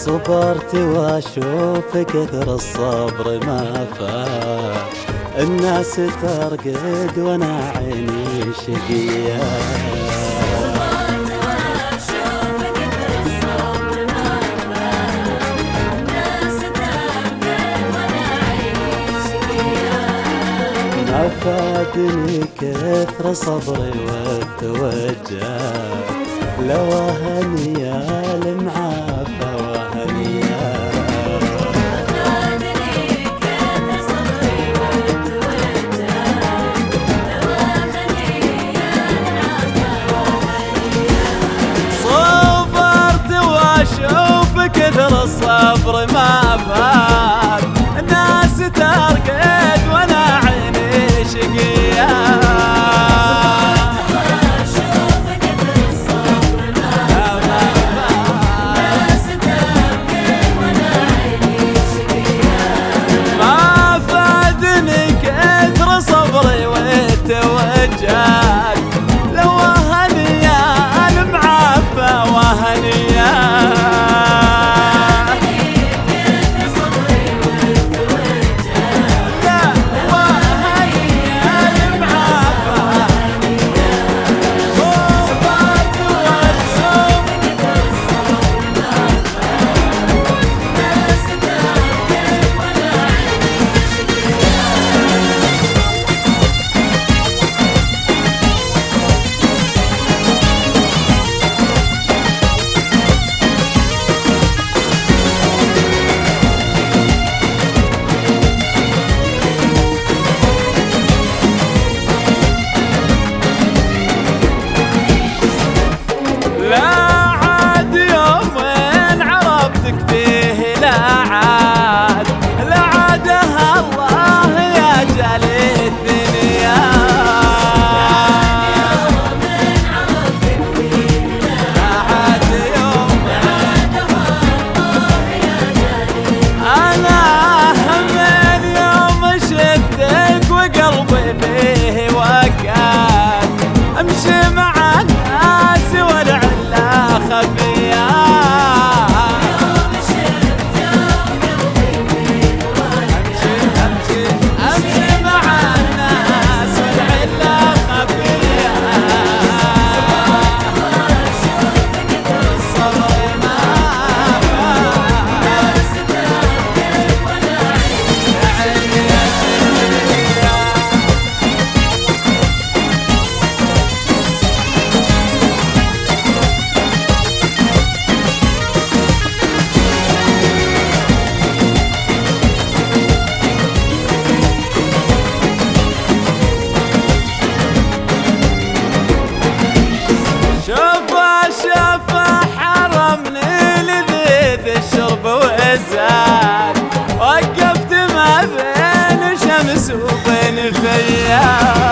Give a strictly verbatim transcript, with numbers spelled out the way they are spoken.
صبرت واشوف كثر الصبر ما فات، الناس ترقد وانا عيني شقية. صبرت واشوف كثر الصبر ما فات، الناس ترقد وانا عيني شقية. ما فادني كثر صبري والتوجه، لو هنيا المعافى وهنيا. ما فادني كثر صبري والتوجه، لو هنيا المعافى وهنيا. صبرت واشوف كثر الصبر ما فات، الناس ترقد وانا عيني شقية. لو هنيا المعافى وهنيا. امشي مع الناس والعلا خفيه. يوم شفت وقلبي فيه وقع، امشي امشي مع الناس والعلا خفيه. واشوف كثر الصبر ما فات، الناس ترقد وانا عيني الشرب والزاد، وقفت ما بين شمس وبين فيا.